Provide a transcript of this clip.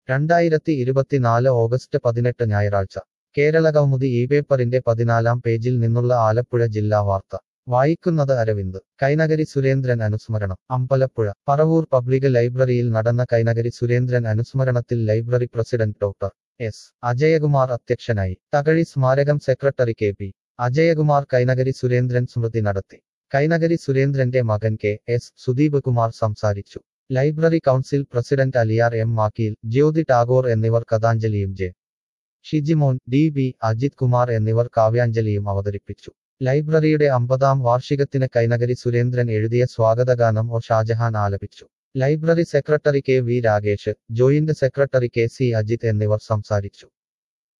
2024 August 18 ഞായറാഴ്ച കേരളകൗമുദി ഈ പേപ്പറിന്റെ 14-ാം പേജിൽ നിന്നുള്ള ആലപ്പുഴ ജില്ലാ വാർത്ത വായിക്കുന്നത് അരവിന്ദ്. കൈനകരി സുരേന്ദ്രൻ അനുസ്മരണം. അമ്പലപ്പുഴ പറവൂർ പബ്ലിക് ലൈബ്രറിയിൽ നടന്ന കൈനകരി സുരേന്ദ്രൻ അനുസ്മരണത്തിൽ library president doctor S Ajayakumar അധ്യക്ഷനായി. തകഴി സ്മാരകം secretary K P Ajayakumar Kainakari Surendran സ്മൃതി നടത്തി. കൈനകരി സുരേന്ദ്രന്റെ മകൻ കെ എസ് സുദീപ് കുമാർ സംസാരിച്ചു. Library council president Aliyar M Makkeel, Jyothi Tagore എന്നിവർ കഥാഞ്ജലിയും J Shijimon, D B Ajith Kumar എന്നിവർ കാവ്യാഞ്ജലിയും അവതരിപ്പിച്ചു. ലൈബ്രറിയുടെ 50-ാം വാർഷികത്തിന് കൈനകരി സുരേന്ദ്രൻ എഴുതിയ സ്വാഗതഗാനം ഒ ഷാജഹാൻ ആലപിച്ചു. Library secretary K V Ragesh, joint secretary K C Ajith എന്നിവർ സംസാരിച്ചു.